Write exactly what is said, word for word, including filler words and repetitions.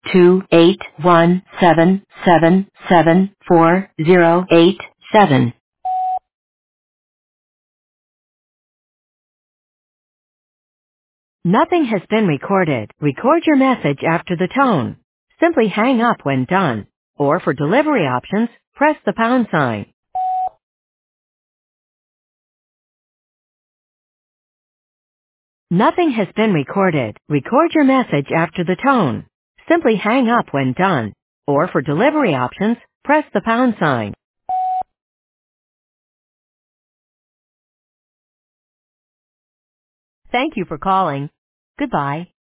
two eight one seven seven seven four zero eight seven. Nothing has been recorded. Record your message after the tone. Simply hang up when done. Or for delivery options, press the pound sign. Nothing has been recorded. Record your message after the tone. Simply hang up when done. Or for delivery options, press the pound sign. Thank you for calling. Goodbye.